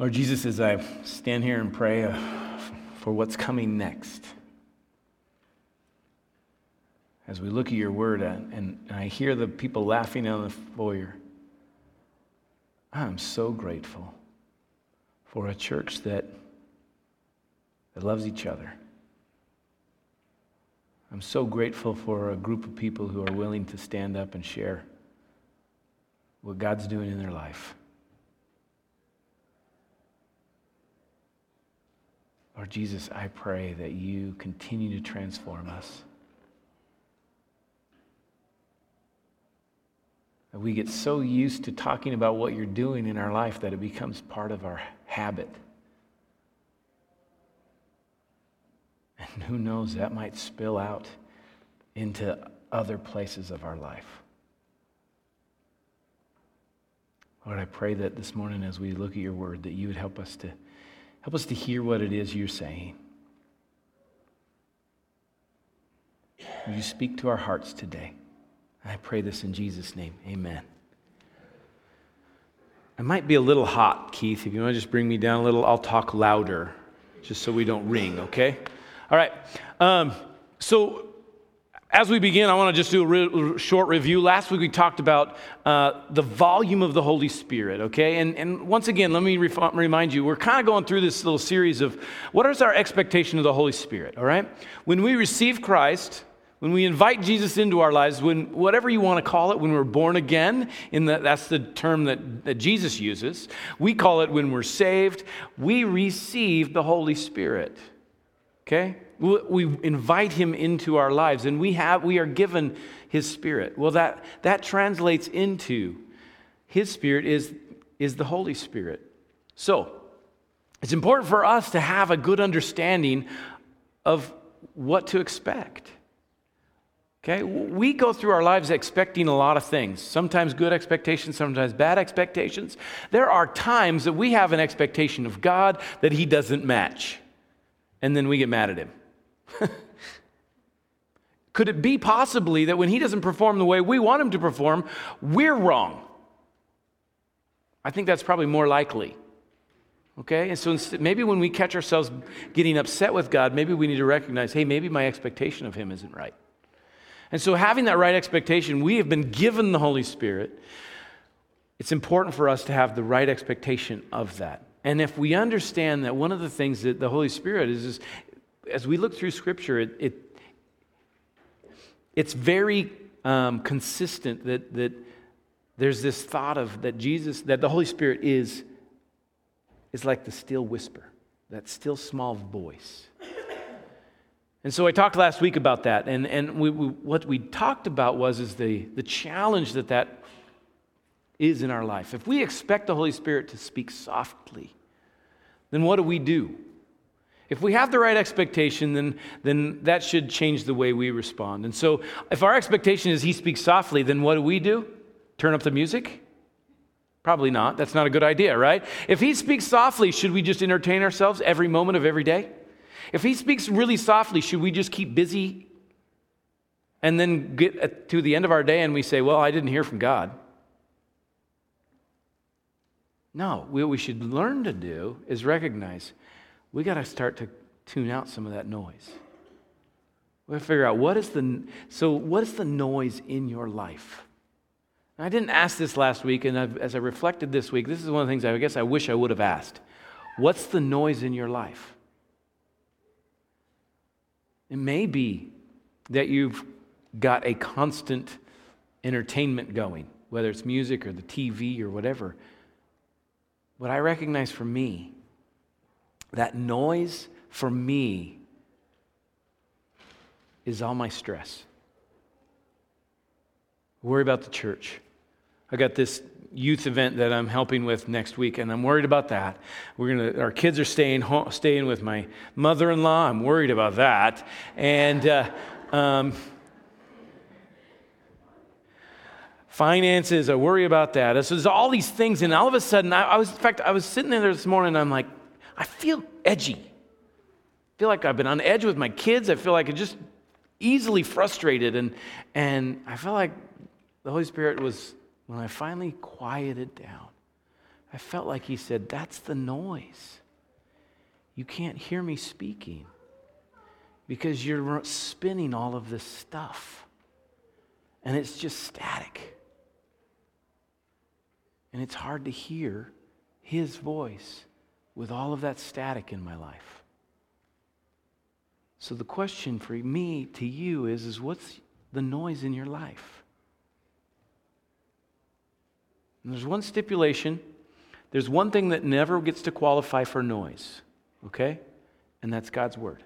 Lord Jesus, as I stand here and pray for what's coming next, as we look at your word and I hear the people laughing on the foyer, I'm so grateful for a church that loves each other. I'm so grateful for a group of people who are willing to stand up and share what God's doing in their life. Lord Jesus, I pray that you continue to transform us. That we get so used to talking about what you're doing in our life that it becomes part of our habit. And who knows, that might spill out into other places of our life. Lord, I pray that this morning as we look at your word, that you would help us to hear what it is you're saying. Will you speak to our hearts today? I pray this in Jesus' name. Amen. I might be a little hot, Keith. If you want to just bring me down a little, I'll talk louder, just so we don't ring, okay? All right. So as we begin, I want to just do a short review. Last week we talked about the volume of the Holy Spirit, okay? And once again, let me remind you, we're kind of going through this little series of what is our expectation of the Holy Spirit, all right? When we receive Christ, when we invite Jesus into our lives, when whatever you want to call it, when we're born again, that's the term that Jesus uses. We call it when we're saved, we receive the Holy Spirit. Okay? We invite him into our lives, and we are given his Spirit. Well, that translates into his Spirit is the Holy Spirit. So, it's important for us to have a good understanding of what to expect. Okay, we go through our lives expecting a lot of things, sometimes good expectations, sometimes bad expectations. There are times that we have an expectation of God that he doesn't match, and then we get mad at him. Could it be possibly that when he doesn't perform the way we want him to perform, we're wrong? I think that's probably more likely. Okay, and so maybe when we catch ourselves getting upset with God, maybe we need to recognize, hey, maybe my expectation of him isn't right. And so having that right expectation, we have been given the Holy Spirit. It's important for us to have the right expectation of that. And if we understand that one of the things that the Holy Spirit is as we look through Scripture, it's very consistent that there's this thought of that the Holy Spirit is like the still whisper, that still small voice. And so I talked last week about that, and what we talked about was the challenge that is in our life. If we expect the Holy Spirit to speak softly, then what do? If we have the right expectation, then that should change the way we respond. And so if our expectation is he speaks softly, then what do? Turn up the music? Probably not. That's not a good idea, right? If he speaks softly, should we just entertain ourselves every moment of every day? If he speaks really softly, should we just keep busy and then get to the end of our day and we say, well, I didn't hear from God? No, what we should learn to do is recognize we got to start to tune out some of that noise. We got to figure out what is the noise in your life? And I didn't ask this last week, and as I reflected this week, this is one of the things I guess I wish I would have asked. What's the noise in your life? It may be that you've got a constant entertainment going, whether it's music or the TV or whatever. What I recognize for me, that noise for me is all my stress. I worry about the church. I got this youth event that I'm helping with next week, and I'm worried about that. Our kids are staying with my mother-in-law. I'm worried about that, and finances. I worry about that. So there's all these things, and all of a sudden, I was sitting there this morning, and I'm like, I feel edgy. I feel like I've been on edge with my kids. I feel like I'm just easily frustrated, and I felt like the Holy Spirit was. When I finally quieted down, I felt like he said, that's the noise. You can't hear me speaking because you're spinning all of this stuff. And it's just static. And it's hard to hear his voice with all of that static in my life. So the question for me to you is what's the noise in your life? And there's one stipulation. There's one thing that never gets to qualify for noise, okay? And that's God's word.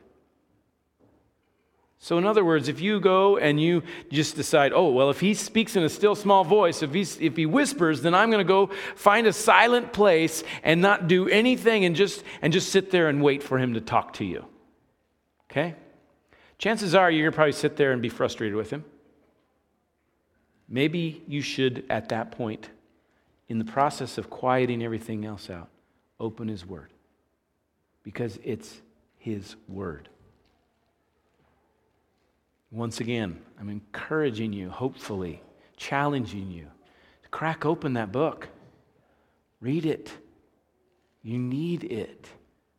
So in other words, if you go and you just decide, oh, well, if he speaks in a still small voice, if he whispers, then I'm going to go find a silent place and not do anything and just sit there and wait for him to talk to you. Okay? Chances are you're going to probably sit there and be frustrated with him. Maybe you should, at that point, in the process of quieting everything else out, open his word. Because it's his word. Once again, I'm encouraging you, hopefully, challenging you to crack open that book. Read it. You need it.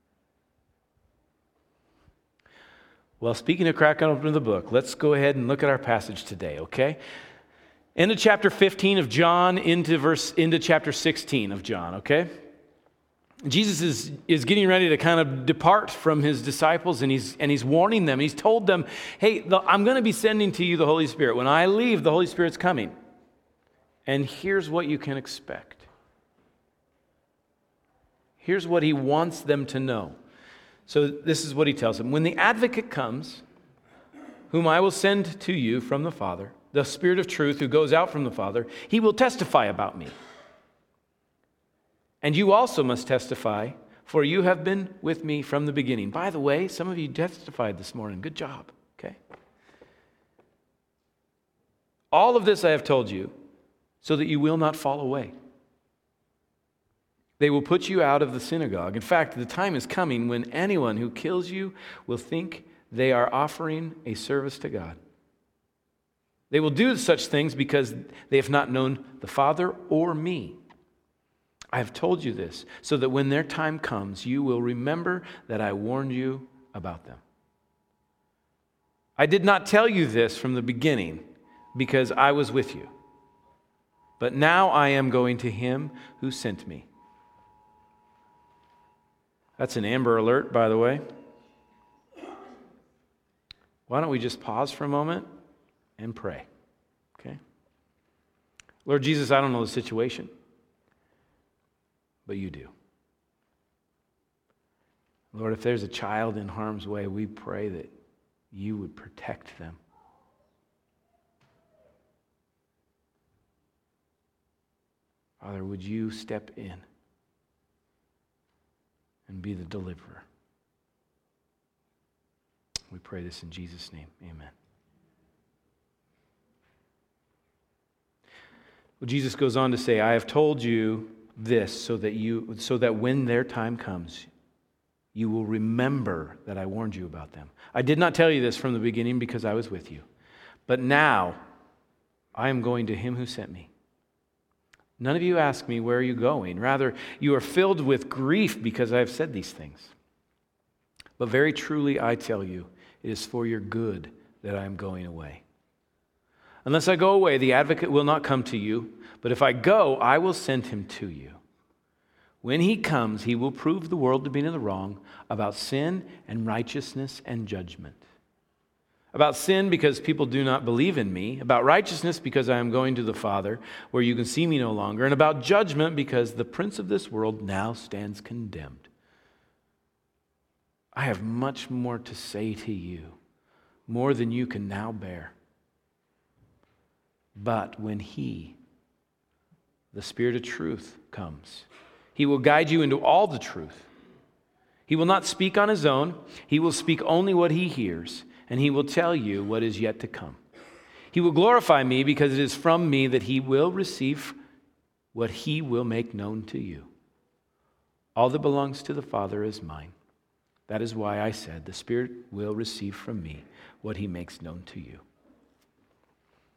Well, speaking of cracking open the book, let's go ahead and look at our passage today, okay? Into chapter 15 of John, into chapter 16 of John, okay? Jesus is getting ready to kind of depart from his disciples, and he's warning them. He's told them, hey, I'm going to be sending to you the Holy Spirit. When I leave, the Holy Spirit's coming. And here's what you can expect. Here's what he wants them to know. So this is what he tells them. When the advocate comes, whom I will send to you from the Father, the Spirit of truth who goes out from the Father, he will testify about me. And you also must testify, for you have been with me from the beginning. By the way, some of you testified this morning. Good job, okay? All of this I have told you so that you will not fall away. They will put you out of the synagogue. In fact, the time is coming when anyone who kills you will think they are offering a service to God. They will do such things because they have not known the Father or me. I have told you this so that when their time comes, you will remember that I warned you about them. I did not tell you this from the beginning because I was with you. But now I am going to him who sent me. That's an Amber Alert, by the way. Why don't we just pause for a moment and pray, okay? Lord Jesus, I don't know the situation, but you do. Lord, if there's a child in harm's way, we pray that you would protect them. Father, would you step in and be the deliverer? We pray this in Jesus' name. Amen. Well, Jesus goes on to say, I have told you this so that when their time comes, you will remember that I warned you about them. I did not tell you this from the beginning because I was with you. But now I am going to him who sent me. None of you ask me, where are you going? Rather, you are filled with grief because I have said these things. But very truly I tell you, it is for your good that I am going away. Unless I go away, the advocate will not come to you, but if I go, I will send him to you. When he comes, he will prove the world to be in the wrong about sin and righteousness and judgment. About sin because people do not believe in me, about righteousness because I am going to the Father where you can see me no longer, and about judgment because the prince of this world now stands condemned. I have much more to say to you, more than you can now bear. But when he, the Spirit of truth, comes, he will guide you into all the truth. He will not speak on his own. He will speak only what he hears, and he will tell you what is yet to come. He will glorify me because it is from me that he will receive what he will make known to you. All that belongs to the Father is mine. That is why I said the Spirit will receive from me what he makes known to you.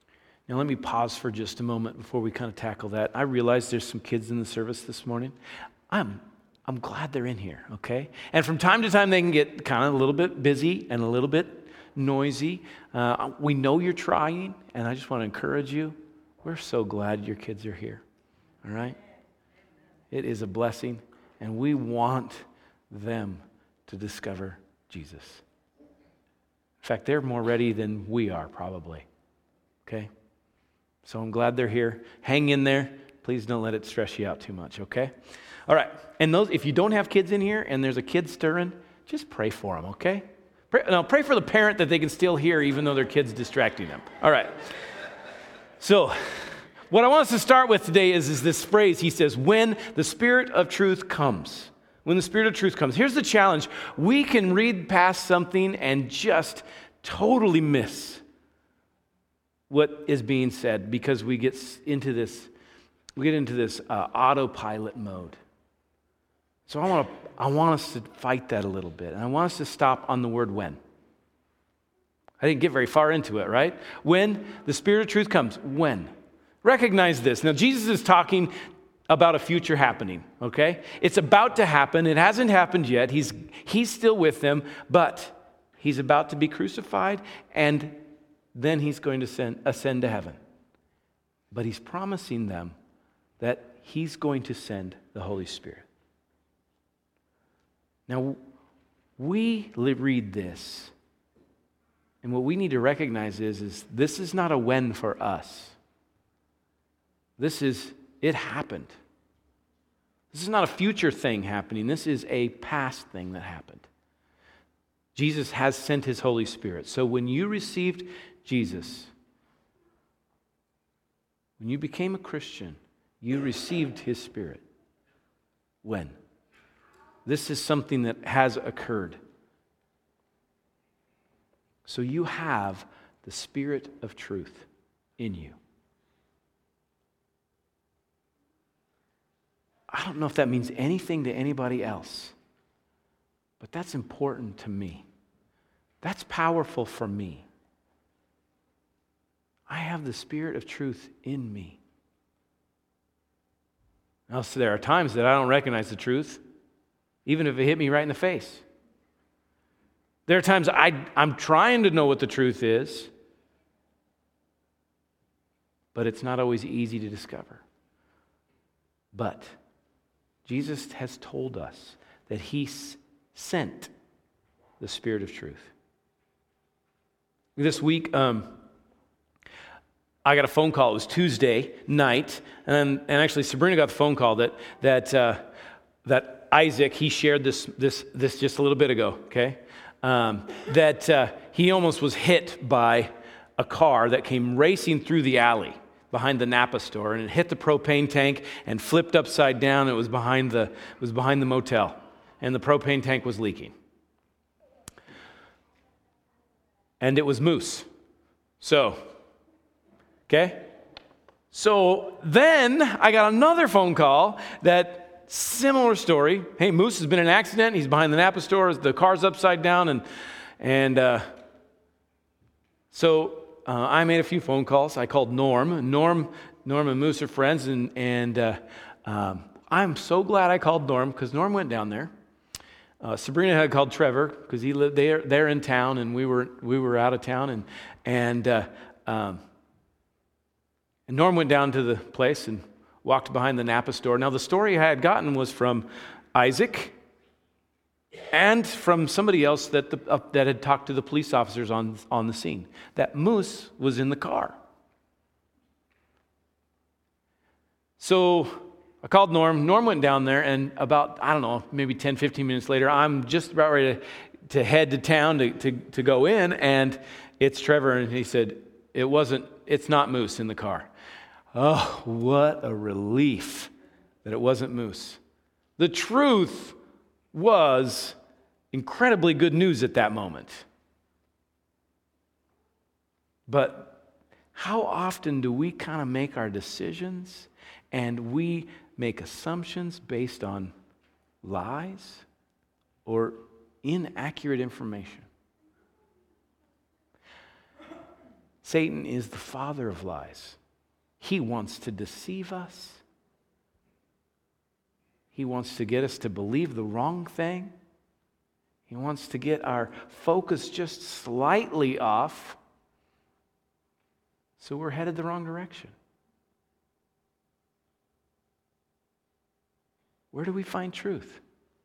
Now let me pause for just a moment before we kind of tackle that. I realize there's some kids in the service this morning. I'm glad they're in here, okay? And from time to time they can get kind of a little bit busy and a little bit noisy. We know you're trying, and I just want to encourage you. We're so glad your kids are here, all right? It is a blessing, and we want them to discover Jesus. In fact, they're more ready than we are probably, okay? So I'm glad they're here. Hang in there. Please don't let it stress you out too much, okay? All right. And if you don't have kids in here and there's a kid stirring, just pray for them, okay? Pray for the parent that they can still hear even though their kid's distracting them. All right. So what I want us to start with today is this phrase. He says, when the Spirit of truth comes. When the Spirit of truth comes. Here's the challenge. We can read past something and just totally miss what is being said because we get into this autopilot mode. So I want us to fight that a little bit, and I want us to stop on the word when. I didn't get very far into it, right? When the Spirit of truth comes, when? Recognize this. Now, Jesus is talking about a future happening, okay? It's about to happen. It hasn't happened yet. He's still with them, but he's about to be crucified, and then he's going to ascend to heaven. But he's promising them that he's going to send the Holy Spirit. Now, we read this, and what we need to recognize is this is not a when for us. It happened. This is not a future thing happening. This is a past thing that happened. Jesus has sent his Holy Spirit. So when you received Jesus, when you became a Christian, you received his Spirit. When? This is something that has occurred. So you have the Spirit of truth in you. I don't know if that means anything to anybody else, but that's important to me. That's powerful for me. I have the Spirit of truth in me. Now, so there are times that I don't recognize the truth, even if it hit me right in the face. There are times I'm trying to know what the truth is, but it's not always easy to discover. But Jesus has told us that he sent the Spirit of truth. This week, I got a phone call. It was Tuesday night, and actually Sabrina got the phone call that Isaac, he shared this just a little bit ago. Okay, that he almost was hit by a car that came racing through the alley behind the Napa store, and it hit the propane tank and flipped upside down. It was behind the motel, and the propane tank was leaking, and it was Moose. Okay? So then I got another phone call that similar story. Hey, Moose has been in an accident. He's behind the Napa store. The car's upside down. So I made a few phone calls. I called Norm. Norm and Moose are friends. And I'm so glad I called Norm because Norm went down there. Sabrina had called Trevor because he lived there. They're in town, and we were out of town. And Norm went down to the place and walked behind the Napa store. Now, the story I had gotten was from Isaac and from somebody else that had talked to the police officers on the scene, that Moose was in the car. So I called Norm. Norm went down there, and about, I don't know, maybe 10, 15 minutes later, I'm just about ready to head to town to go in, and it's Trevor, and he said, it's not Moose in the car. Oh, what a relief that it wasn't Moose. The truth was incredibly good news at that moment. But how often do we kind of make our decisions and we make assumptions based on lies or inaccurate information? Satan is the father of lies. He wants to deceive us. He wants to get us to believe the wrong thing. He wants to get our focus just slightly off, so we're headed the wrong direction. Where do we find truth?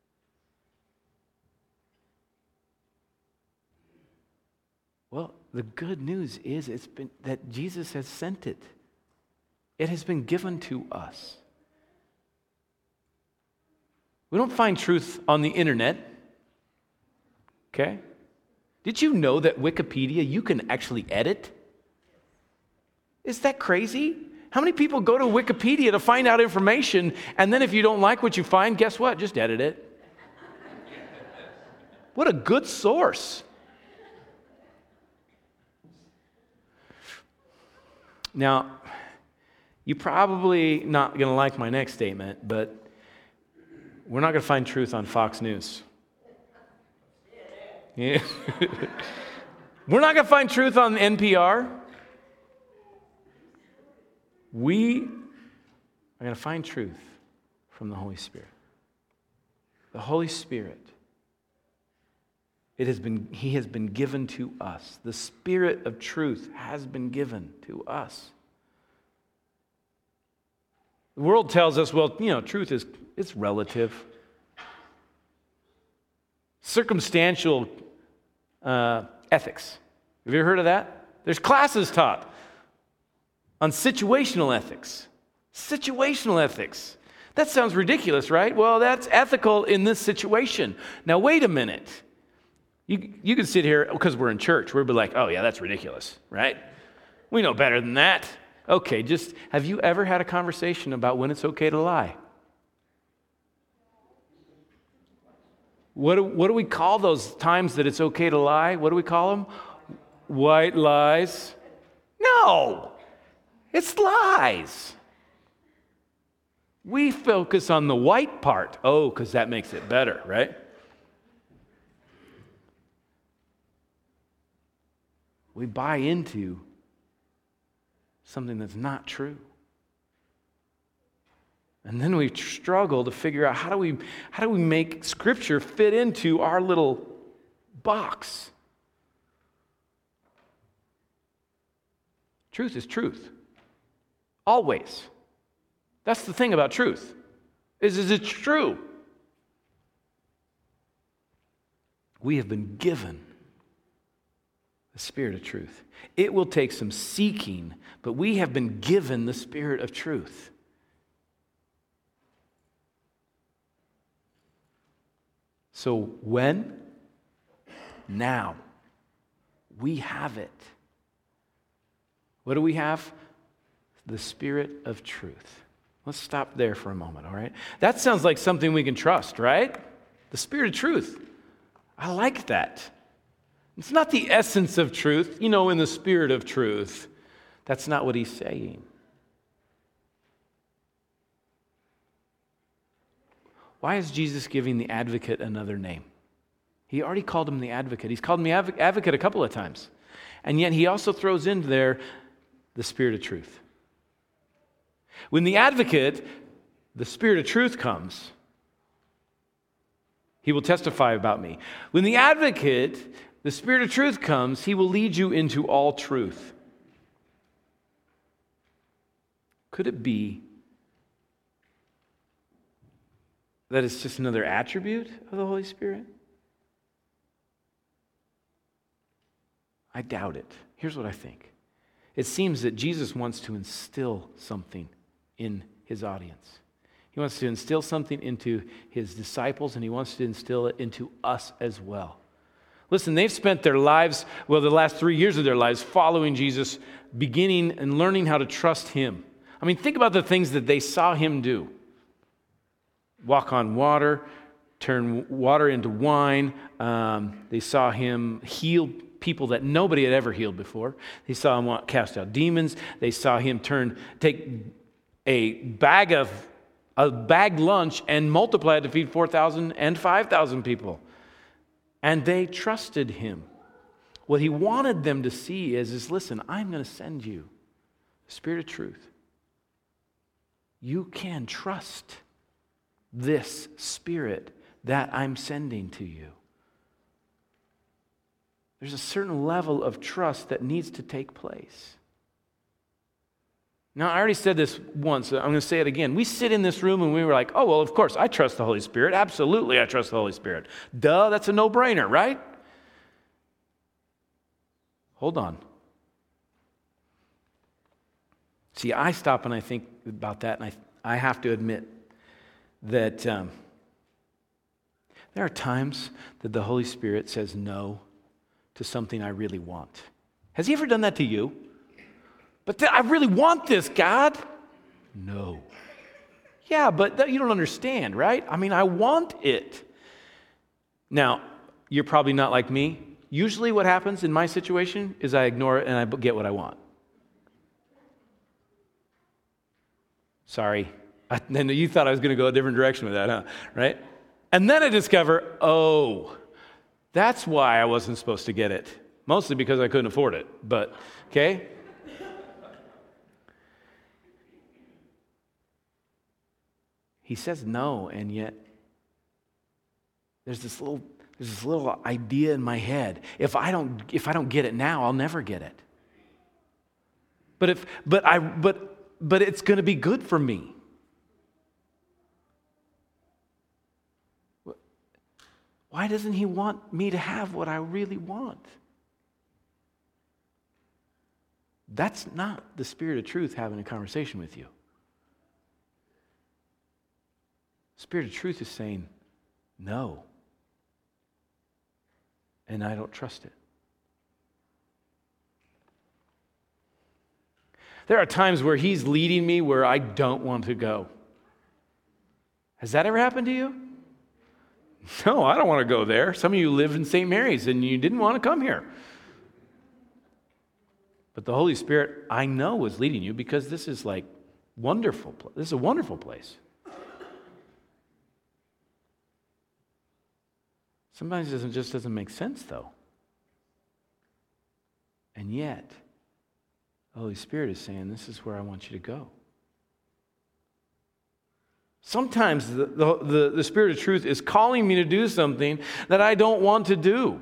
Well, the good news is that Jesus has sent it. It has been given to us. We don't find truth on the internet. Okay? Did you know that Wikipedia you can actually edit? Is that crazy? How many people go to Wikipedia to find out information, and then if you don't like what you find, guess what? Just edit it. What a good source. Now, you're probably not going to like my next statement, but we're not going to find truth on Fox News. Yeah. We're not going to find truth on NPR. We are going to find truth from the Holy Spirit. The Holy Spirit, He has been given to us. The Spirit of truth has been given to us. The world tells us, well, truth it's relative. Circumstantial ethics. Have you ever heard of that? There's classes taught on situational ethics. Situational ethics. That sounds ridiculous, right? Well, that's ethical in this situation. Now, wait a minute. You can sit here, because we're in church, we'll be like, oh yeah, that's ridiculous, right? We know better than that. Okay, have you ever had a conversation about when it's okay to lie? What do we call those times that it's okay to lie? What do we call them? White lies? No, it's lies. We focus on the white part. Oh, because that makes it better, right? We buy into something that's not true. And then we struggle to figure out how do we make Scripture fit into our little box. Truth is truth. Always. That's the thing about truth. Is it's true. We have been given the Spirit of truth. It will take some seeking, but we have been given the Spirit of truth. So when? Now. We have it. What do we have? The Spirit of truth. Let's stop there for a moment, all right? That sounds like something we can trust, right? The Spirit of truth. I like that. It's not the essence of truth, in the Spirit of truth. That's not what he's saying. Why is Jesus giving the advocate another name? He already called him the advocate. He's called him the advocate a couple of times. And yet he also throws in there the Spirit of truth. When the advocate, the Spirit of truth comes, he will testify about me. When the advocate, the Spirit of truth comes, he will lead you into all truth. Could it be that it's just another attribute of the Holy Spirit? I doubt it. Here's what I think. It seems that Jesus wants to instill something in his audience. He wants to instill something into his disciples, and he wants to instill it into us as well. Listen, they've spent their lives, the last 3 years of their lives following Jesus, beginning and learning how to trust him. I mean, think about the things that they saw him do. Walk on water, turn water into wine. They saw him heal people that nobody had ever healed before. They saw him cast out demons. They saw him take a bag lunch and multiply it to feed 4,000 and 5,000 people. And they trusted him. What he wanted them to see is listen, I'm going to send you the Spirit of truth. You can trust this Spirit that I'm sending to you. There's a certain level of trust that needs to take place. Now, I already said this once. I'm going to say it again. We sit in this room and we were like, oh, well, of course, I trust the Holy Spirit. Absolutely, I trust the Holy Spirit. Duh, that's a no-brainer, right? Hold on. See, I stop and I think about that, and I have to admit that there are times that the Holy Spirit says no to something I really want. Has he ever done that to you? But I really want this, God. No. Yeah, but you don't understand, right? I mean, I want it. Now, you're probably not like me. Usually what happens in my situation is I ignore it and I get what I want. Sorry. Then you thought I was going to go a different direction with that, huh? Right? And then I discover, oh, that's why I wasn't supposed to get it. Mostly because I couldn't afford it. But, okay? He says no, and yet there's this little idea in my head. If I don't get it now, I'll never get it. But it's going to be good for me. Why doesn't he want me to have what I really want? That's not the Spirit of truth having a conversation with you. Spirit of truth is saying, no. And I don't trust it. There are times where he's leading me where I don't want to go. Has that ever happened to you? No, I don't want to go there. Some of you live in St. Mary's and you didn't want to come here. But the Holy Spirit, I know, is leading you because this is like wonderful. This is a wonderful place. Sometimes it just doesn't make sense, though. And yet, the Holy Spirit is saying, this is where I want you to go. Sometimes the Spirit of truth is calling me to do something that I don't want to do.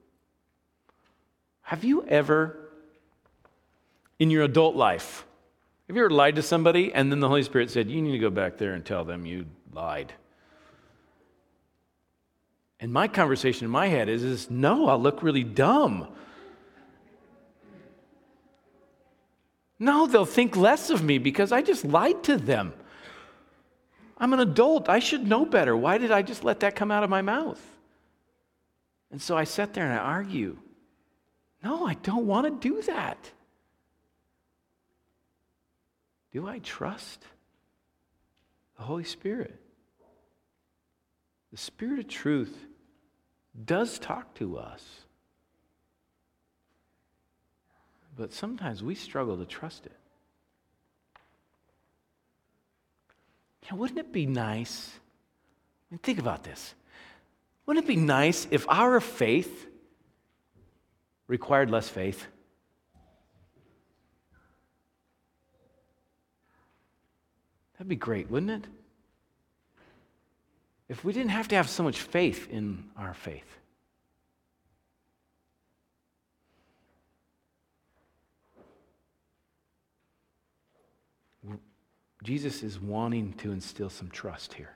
Have you ever, in your adult life, have you ever lied to somebody and then the Holy Spirit said, you need to go back there and tell them you lied? And my conversation in my head is no, I'll look really dumb. No, they'll think less of me because I just lied to them. I'm an adult. I should know better. Why did I just let that come out of my mouth? And so I sat there and I argue. No, I don't want to do that. Do I trust the Holy Spirit? The Spirit of truth does talk to us. But sometimes we struggle to trust it. Yeah, wouldn't it be nice? I mean, think about this. Wouldn't it be nice if our faith required less faith? That'd be great, wouldn't it? If we didn't have to have so much faith in our faith. Jesus is wanting to instill some trust here.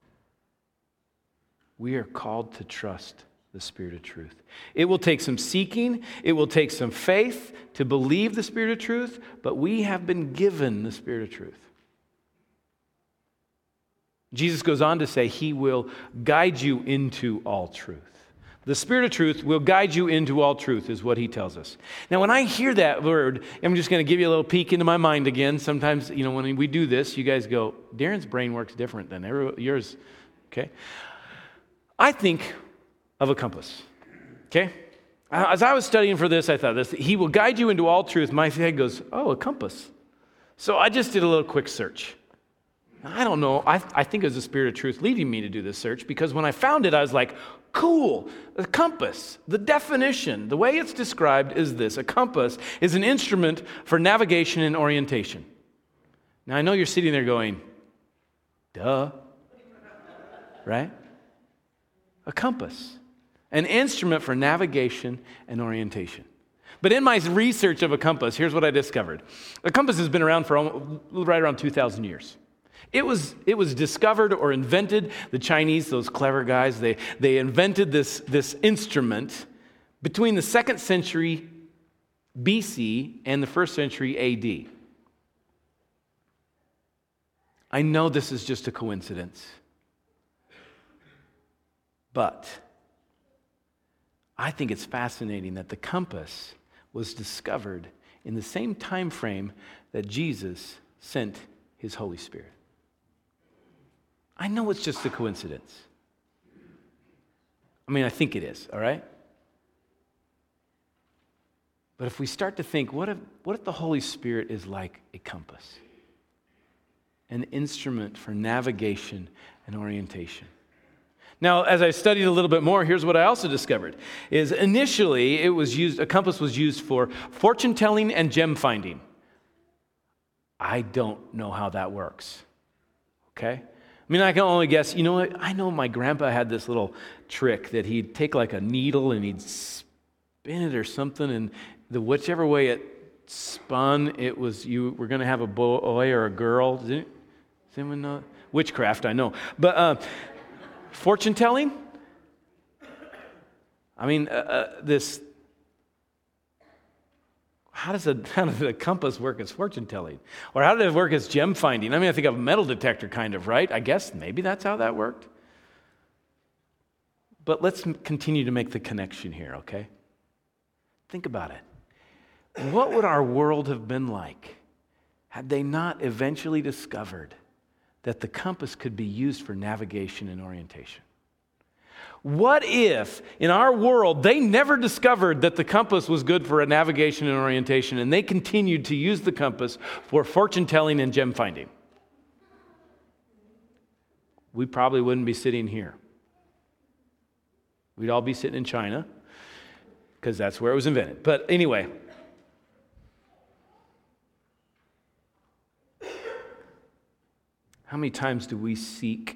We are called to trust the Spirit of truth. It will take some seeking, it will take some faith to believe the Spirit of truth, but we have been given the Spirit of truth. Jesus goes on to say he will guide you into all truth. The Spirit of truth will guide you into all truth is what he tells us. Now, when I hear that word, I'm just going to give you a little peek into my mind again. Sometimes, when we do this, you guys go, Darren's brain works different than yours. Okay? I think of a compass. Okay? As I was studying for this, I thought this, he will guide you into all truth. My head goes, oh, a compass. So I just did a little quick search. I don't know. I think it was the Spirit of truth leading me to do this search, because when I found it, I was like, cool, a compass. The definition, the way it's described is this. A compass is an instrument for navigation and orientation. Now, I know you're sitting there going, duh, right? A compass, an instrument for navigation and orientation. But in my research of a compass, here's what I discovered. A compass has been around for right around 2,000 years. It was discovered or invented, the Chinese, those clever guys, they invented this instrument between the 2nd century BC and the 1st century AD. I know this is just a coincidence, but I think it's fascinating that the compass was discovered in the same time frame that Jesus sent his Holy Spirit. I know it's just a coincidence. I mean, I think it is, all right? But if we start to think, what if the Holy Spirit is like a compass? An instrument for navigation and orientation. Now, as I studied a little bit more, here's what I also discovered. Is initially, a compass was used for fortune telling and gem finding. I don't know how that works, okay? I mean, I can only guess. You know what? I know my grandpa had this little trick that he'd take like a needle and he'd spin it or something, and whichever way it spun, it was you were going to have a boy or a girl. Does anyone know? Witchcraft, I know. But fortune telling? I mean, how does a compass work as fortune telling? Or how did it work as gem finding? I mean, I think of a metal detector kind of, right? I guess maybe that's how that worked. But let's continue to make the connection here, okay? Think about it. What would our world have been like had they not eventually discovered that the compass could be used for navigation and orientation? What if in our world they never discovered that the compass was good for a navigation and orientation, and they continued to use the compass for fortune telling and gem finding? We probably wouldn't be sitting here. We'd all be sitting in China, because that's where it was invented. But anyway, how many times do we seek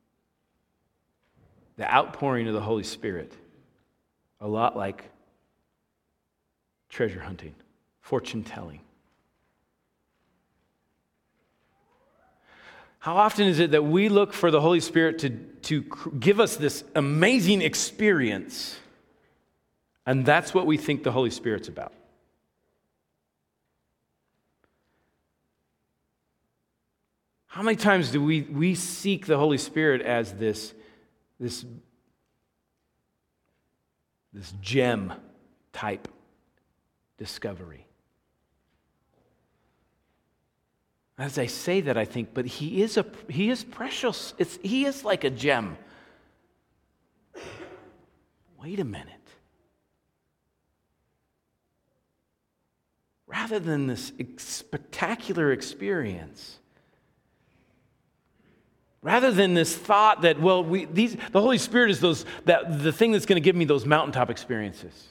the outpouring of the Holy Spirit a lot like treasure hunting, fortune telling? How often is it that we look for the Holy Spirit to give us this amazing experience, and that's what we think the Holy Spirit's about? How many times do we seek the Holy Spirit as this gem type discovery? As I say that, I think, but he is precious. He is like a gem. Wait a minute. Rather than this spectacular experience, rather than this thought that, the Holy Spirit is the thing that's going to give me those mountaintop experiences.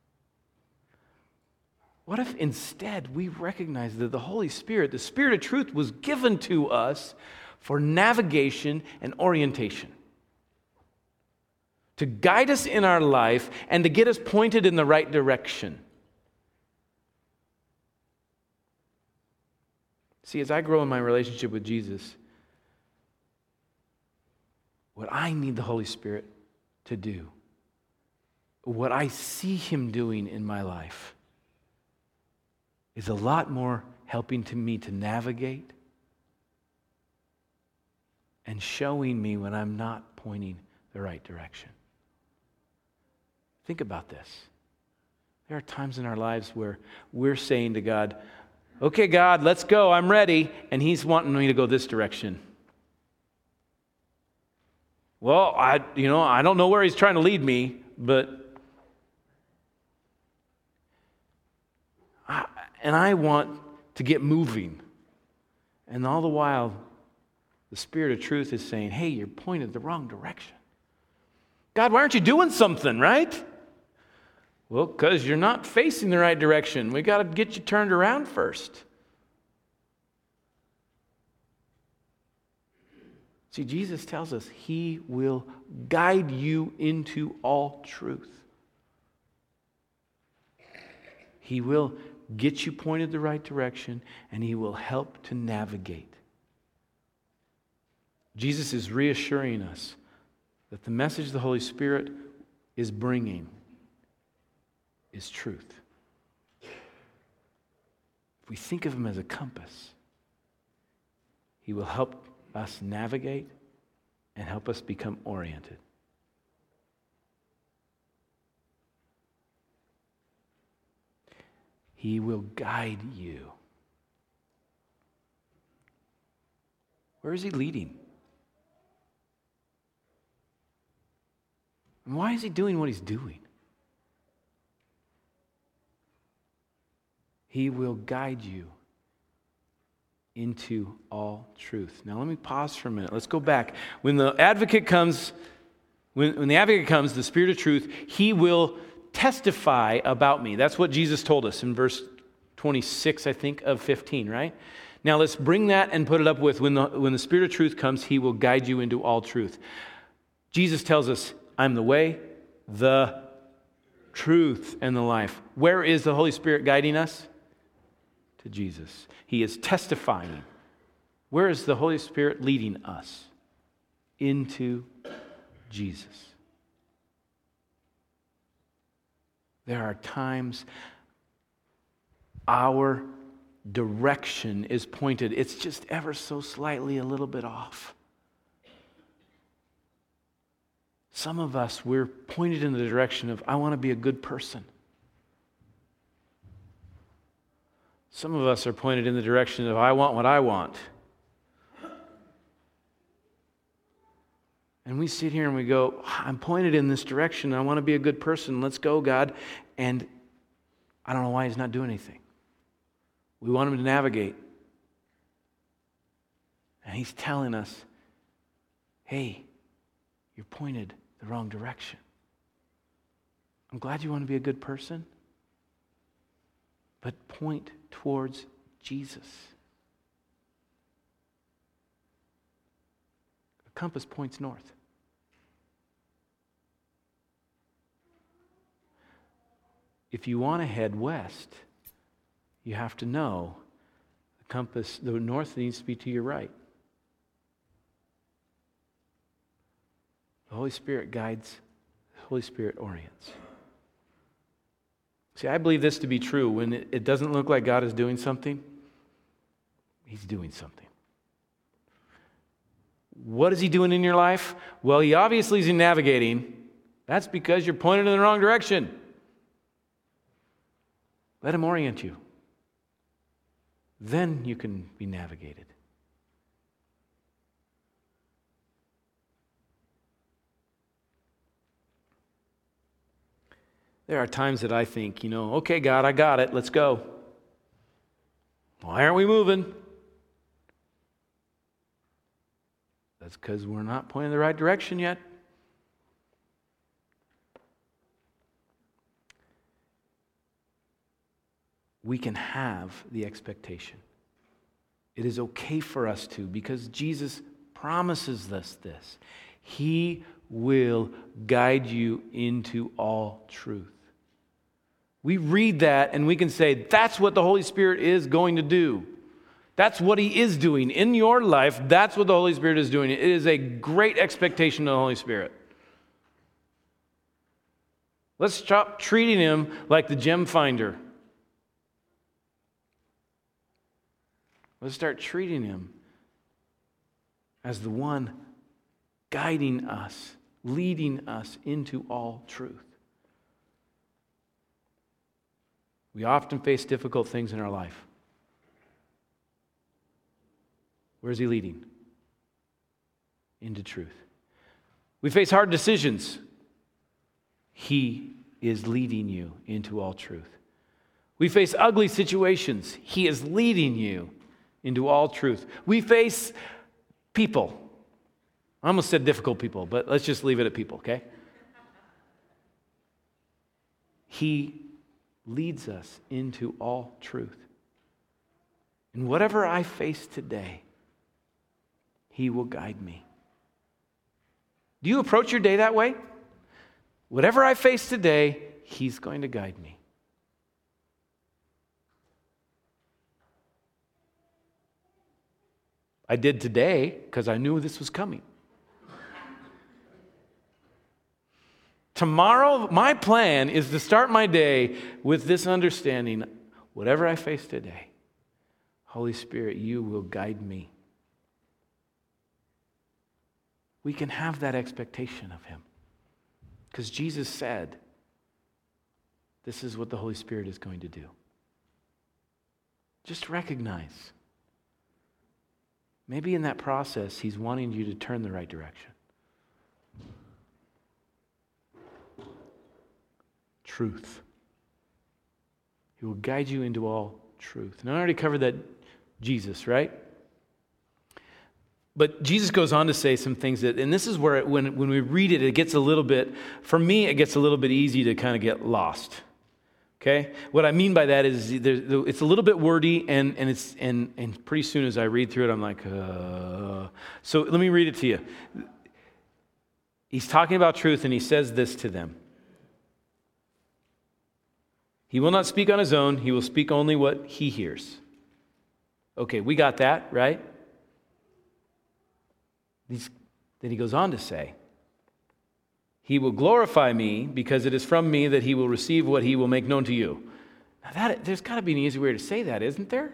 What if instead we recognize that the Holy Spirit, the Spirit of truth, was given to us for navigation and orientation? To guide us in our life and to get us pointed in the right direction. See, as I grow in my relationship with Jesus, what I need the Holy Spirit to do, what I see Him doing in my life, is a lot more helping to me to navigate and showing me when I'm not pointing the right direction. Think about this. There are times in our lives where we're saying to God, okay, God, let's go, I'm ready, and He's wanting me to go this direction. Well, I don't know where He's trying to lead me, but I want to get moving. And all the while, The Spirit of truth is saying, hey, you're pointed the wrong direction. God, why aren't you doing something, right? Well, because you're not facing the right direction. We got to get you turned around first. See, Jesus tells us He will guide you into all truth. He will get you pointed the right direction, and He will help to navigate. Jesus is reassuring us that the message the Holy Spirit is bringing is truth. If we think of Him as a compass, He will help us navigate and help us become oriented. He will guide you. Where is He leading? And why is He doing what He's doing? He will guide you into all truth. Now let me pause for a minute. Let's go back. When the advocate comes, the Spirit of truth, He will testify about me. That's what Jesus told us in verse 26, I think, of 15, right? Now let's bring that and put it up with when the Spirit of truth comes, He will guide you into all truth. Jesus tells us, I'm the way, the truth, and the life. Where is the Holy Spirit guiding us? To Jesus. He is testifying. Where is the Holy Spirit leading us? Into Jesus. There are times our direction is pointed. It's just ever so slightly a little bit off. Some of us, we're pointed in the direction of, I want to be a good person. Some of us are pointed in the direction of, I want what I want. And we sit here and we go, I'm pointed in this direction. I want to be a good person. Let's go, God. And I don't know why He's not doing anything. We want Him to navigate. And He's telling us, hey, you're pointed the wrong direction. I'm glad you want to be a good person, but point towards Jesus. The compass points north. If you want to head west, you have to know the compass, the north needs to be to your right. The Holy Spirit guides, the Holy Spirit orients. See, I believe this to be true. When it doesn't look like God is doing something, He's doing something. What is He doing in your life? Well, He obviously is navigating. That's because you're pointed in the wrong direction. Let Him orient you. Then you can be navigated. There are times that I think, okay, God, I got it. Let's go. Why aren't we moving? That's because we're not pointing in the right direction yet. We can have the expectation. It is okay for us to, because Jesus promises us this. He will guide you into all truth. We read that and we can say, that's what the Holy Spirit is going to do. That's what He is doing in your life. That's what the Holy Spirit is doing. It is a great expectation of the Holy Spirit. Let's stop treating Him like the gem finder. Let's start treating Him as the one guiding us, leading us into all truth. We often face difficult things in our life. Where is He leading? Into truth. We face hard decisions. He is leading you into all truth. We face ugly situations. He is leading you into all truth. We face people. I almost said difficult people, but let's just leave it at people, okay? He leads us into all truth. And whatever I face today, He will guide me. Do you approach your day that way? Whatever I face today, He's going to guide me. I did today because I knew this was coming. Tomorrow, my plan is to start my day with this understanding: whatever I face today, Holy Spirit, you will guide me. We can have that expectation of Him because Jesus said, this is what the Holy Spirit is going to do. Just recognize, maybe in that process, He's wanting you to turn the right direction. Truth. He will guide you into all truth. And I already covered that Jesus, right? But Jesus goes on to say some things that, and this is where when we read it, it gets a little bit, for me, it gets a little bit easy to kind of get lost. Okay? What I mean by that is it's a little bit wordy, and pretty soon as I read through it, I'm like, So let me read it to you. He's talking about truth, and he says this to them. He will not speak on his own. He will speak only what he hears. Okay, we got that, right? Then he goes on to say, He will glorify me because it is from me that he will receive what he will make known to you. Now there's got to be an easy way to say that, isn't there?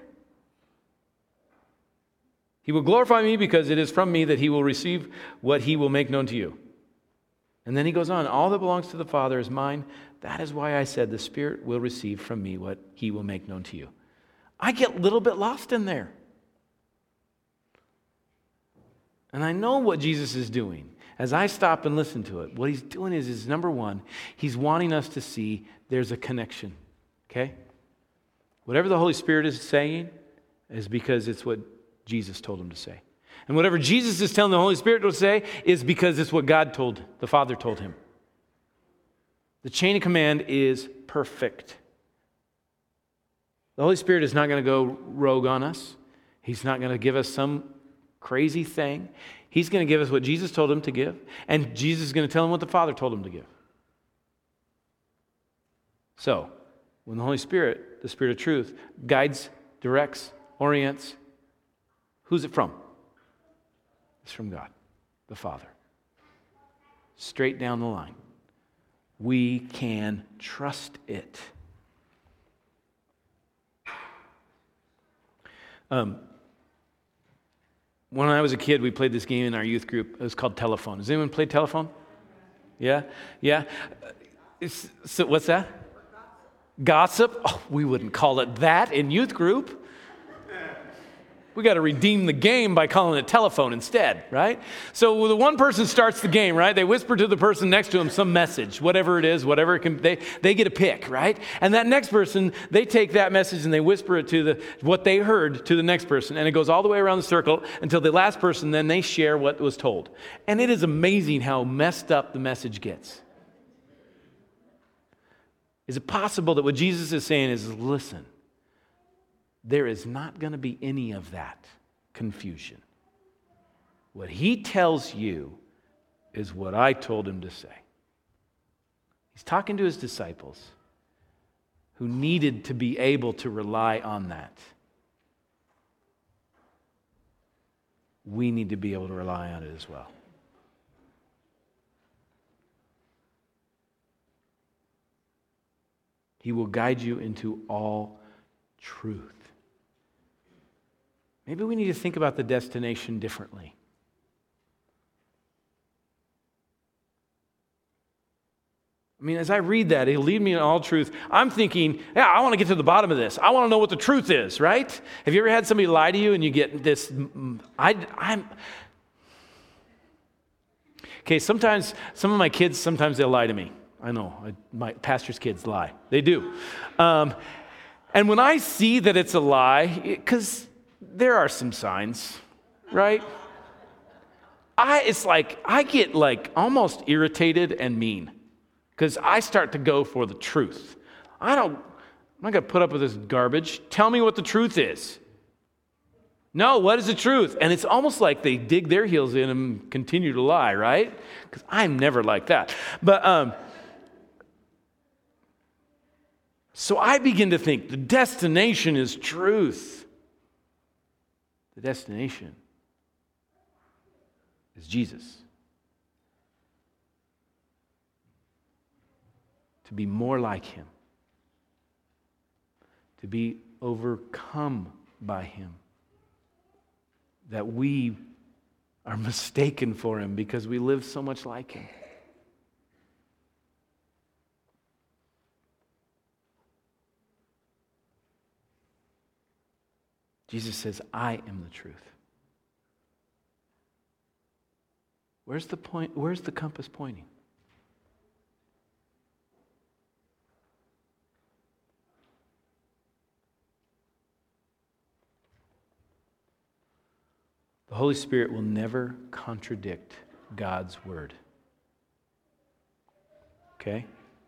He will glorify me because it is from me that he will receive what he will make known to you. And then he goes on, all that belongs to the Father is mine. That is why I said the Spirit will receive from me what he will make known to you. I get a little bit lost in there. And I know what Jesus is doing. As I stop and listen to it, what he's doing is number one, he's wanting us to see there's a connection, okay? Whatever the Holy Spirit is saying is because it's what Jesus told him to say. And whatever Jesus is telling the Holy Spirit to say is because it's what God told, the Father told him. The chain of command is perfect. The Holy Spirit is not going to go rogue on us. He's not going to give us some crazy thing. He's going to give us what Jesus told him to give, and Jesus is going to tell him what the Father told him to give. So, when the Holy Spirit, the Spirit of truth, guides, directs, orients, who's it from? It's from God, the Father. Straight down the line. We can trust it. When I was a kid, we played this game in our youth group. It was called Telephone. Has anyone played Telephone? Yeah? Yeah? So what's that? Gossip? Oh, we wouldn't call it that in youth group. We got to redeem the game by calling it Telephone instead, right? So the one person starts the game, right? They whisper to the person next to them some message, whatever it is, whatever it can, they get a pick, right? And that next person, they take that message and they whisper it to what they heard to the next person. And it goes all the way around the circle until the last person, then they share what was told. And it is amazing how messed up the message gets. Is it possible that what Jesus is saying is, listen, there is not going to be any of that confusion. What he tells you is what I told him to say. He's talking to his disciples who needed to be able to rely on that. We need to be able to rely on it as well. He will guide you into all truth. Maybe we need to think about the destination differently. I mean, as I read that, he'll lead me in all truth. I'm thinking, yeah, I want to get to the bottom of this. I want to know what the truth is, right? Have you ever had somebody lie to you and you get this, Okay, sometimes, some of my kids, sometimes they'll lie to me. I know, my pastor's kids lie. They do. And when I see that it's a lie, because there are some signs, right? It's like I get like almost irritated and mean because I start to go for the truth. I'm not going to put up with this garbage. Tell me what the truth is. No, what is the truth? And it's almost like they dig their heels in and continue to lie, right? Because I'm never like that. But so I begin to think the destination is truth. The destination is Jesus. To be more like him. To be overcome by him. That we are mistaken for him because we live so much like him. Jesus says, I am the truth. Where's the point? Where's the compass pointing? The Holy Spirit will never contradict God's word. Okay?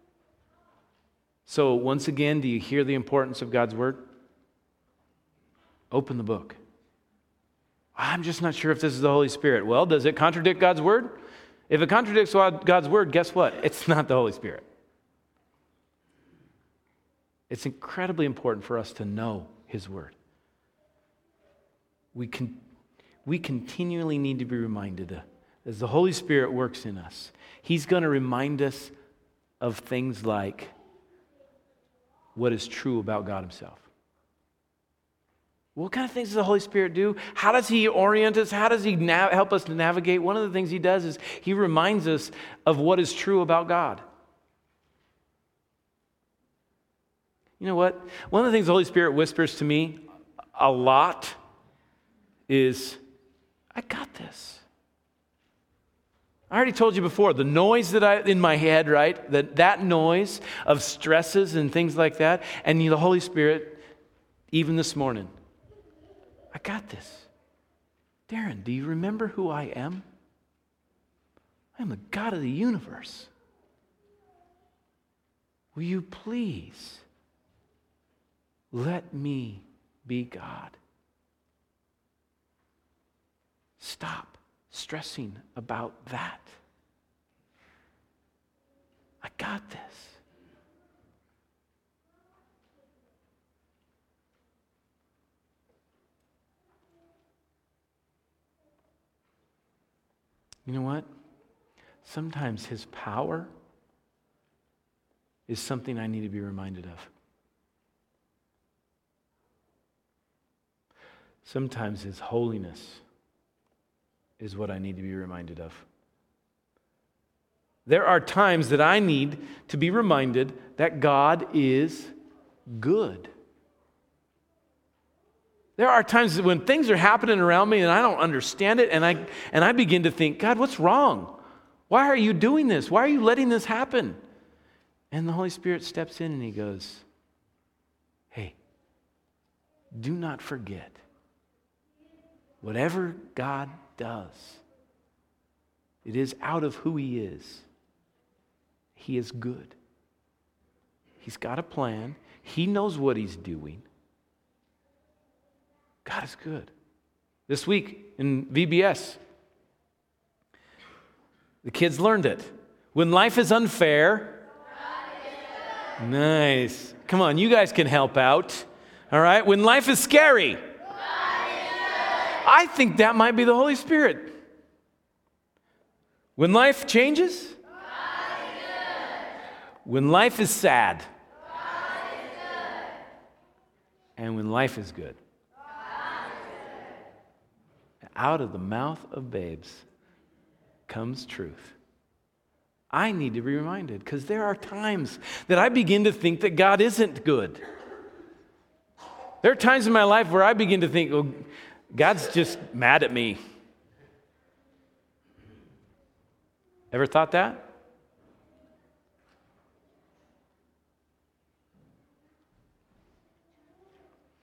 So once again, do you hear the importance of God's word? Open the book. I'm just not sure if this is the Holy Spirit. Well, does it contradict God's word? If it contradicts God's word, guess what? It's not the Holy Spirit. It's incredibly important for us to know his word. We continually need to be reminded as the Holy Spirit works in us. He's going to remind us of things like what is true about God himself. What kind of things does the Holy Spirit do? How does he orient us? How does he help us to navigate? One of the things he does is he reminds us of what is true about God. You know what? One of the things the Holy Spirit whispers to me a lot is, I got this. I already told you before, the noise in my head, right? That noise of stresses and things like that, and the Holy Spirit, even this morning, I got this. Darren, do you remember who I am? I am the God of the universe. Will you please let me be God? Stop stressing about that. I got this. You know what? Sometimes his power is something I need to be reminded of. Sometimes his holiness is what I need to be reminded of. There are times that I need to be reminded that God is good. There are times when things are happening around me and I don't understand it, and I begin to think, God, what's wrong? Why are you doing this? Why are you letting this happen? And the Holy Spirit steps in and he goes, hey, do not forget, whatever God does, it is out of who he is. He is good. He's got a plan. He knows what he's doing. God is good. This week in VBS, the kids learned it. When life is unfair, nice. Come on, you guys can help out. All right? When life is scary, I think that might be the Holy Spirit. When life changes, when life is sad, and when life is good. Out of the mouth of babes comes truth. I need to be reminded because there are times that I begin to think that God isn't good. There are times in my life where I begin to think, oh, God's just mad at me. Ever thought that?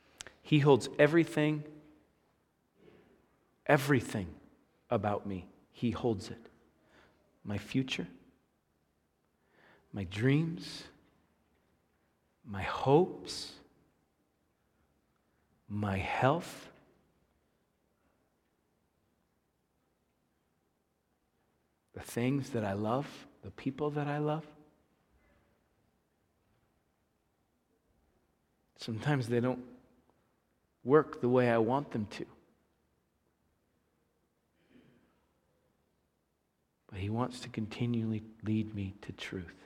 He holds everything about me. He holds it. My future, my dreams, my hopes, my health, the things that I love, the people that I love. Sometimes they don't work the way I want them to. But He wants to continually lead me to truth.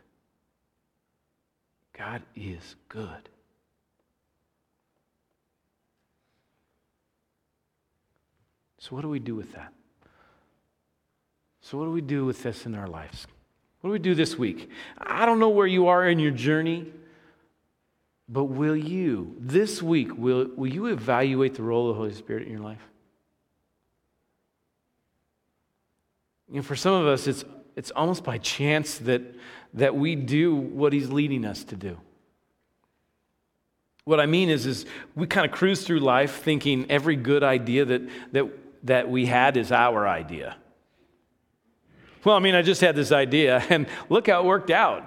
God is good. So what do we do with that? So what do we do with this in our lives? What do we do this week? I don't know where you are in your journey, but will you, this week, will you evaluate the role of the Holy Spirit in your life? For some of us, it's almost by chance that we do what He's leading us to do. What I mean is we kind of cruise through life thinking every good idea that we had is our idea. Well, I just had this idea, and look how it worked out.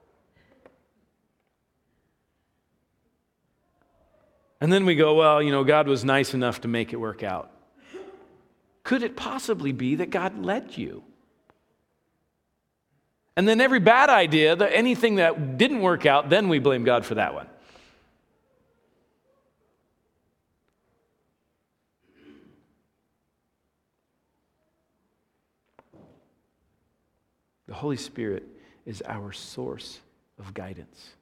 And then we go, well, God was nice enough to make it work out. Could it possibly be that God led you? And then every bad idea, anything that didn't work out, then we blame God for that one. The Holy Spirit is our source of guidance.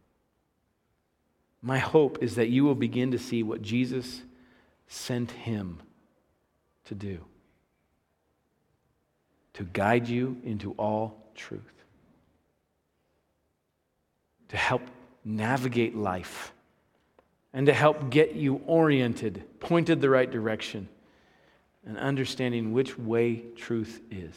My hope is that you will begin to see what Jesus sent Him to do, to guide you into all truth, to help navigate life, and to help get you oriented, pointed the right direction, and understanding which way truth is.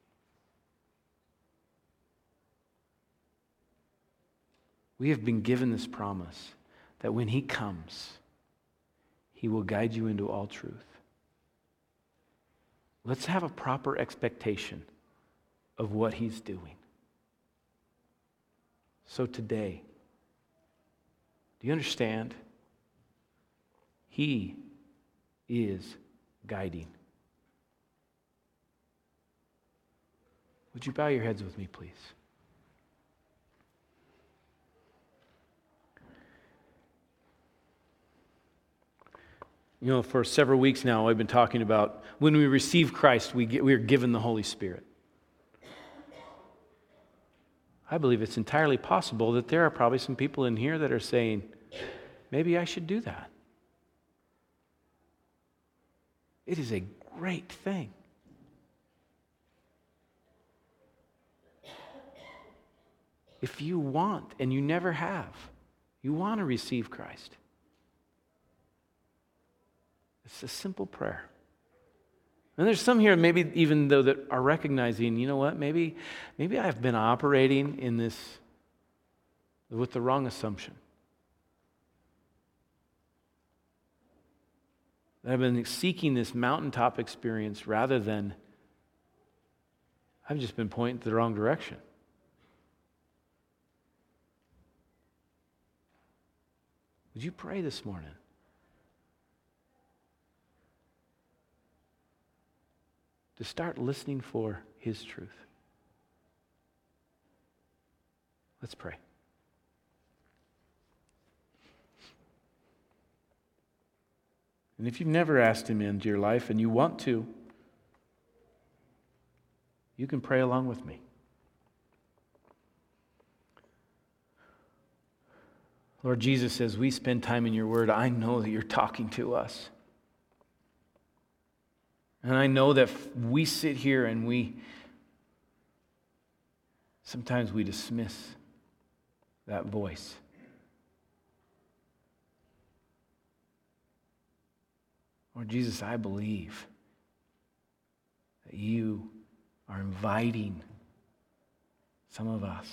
We have been given this promise that when He comes, He will guide you into all truth. Let's have a proper expectation of what He's doing. So today, do you understand? He is guiding. Would you bow your heads with me, please? For several weeks now, I've been talking about when we receive Christ, we are given the Holy Spirit. I believe it's entirely possible that there are probably some people in here that are saying, maybe I should do that. It is a great thing. If you want, and you never have, you want to receive Christ. It's a simple prayer. And there's some here, maybe even though that are recognizing, you know what, maybe I've been operating in this with the wrong assumption. I've been seeking this mountaintop experience rather than I've just been pointing to the wrong direction. Would you pray this morning? To start listening for His truth. Let's pray. And if you've never asked Him into your life and you want to, you can pray along with me. Lord Jesus, as we spend time in your word, I know that you're talking to us. And I know that we sit here and sometimes we dismiss that voice. Lord Jesus, I believe that you are inviting some of us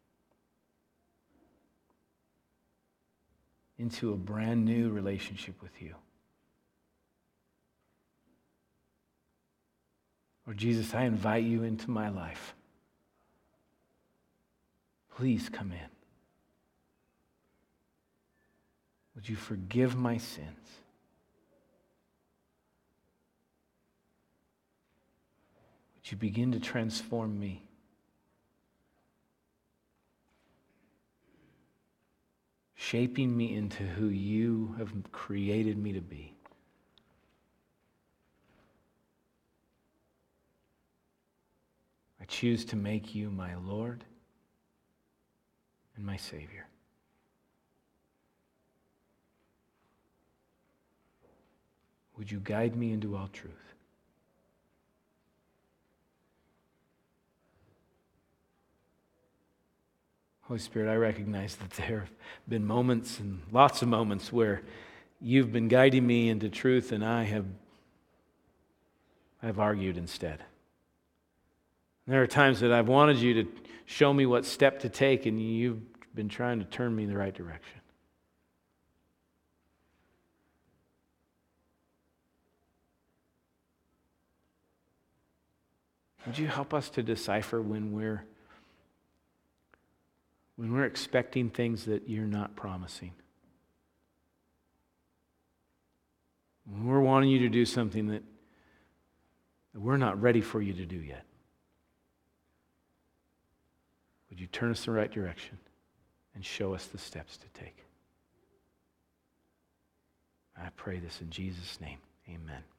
into a brand new relationship with you. Lord Jesus, I invite you into my life. Please come in. Would you forgive my sins? Would you begin to transform me? Shaping me into who you have created me to be. I choose to make you my Lord and my Savior. Would you guide me into all truth? Holy Spirit, I recognize that there have been moments and lots of moments where you've been guiding me into truth and I've argued instead. There are times that I've wanted you to show me what step to take and you've been trying to turn me in the right direction. Would you help us to decipher when we're expecting things that you're not promising? When we're wanting you to do something that we're not ready for you to do yet. Would you turn us in the right direction and show us the steps to take? I pray this in Jesus' name. Amen.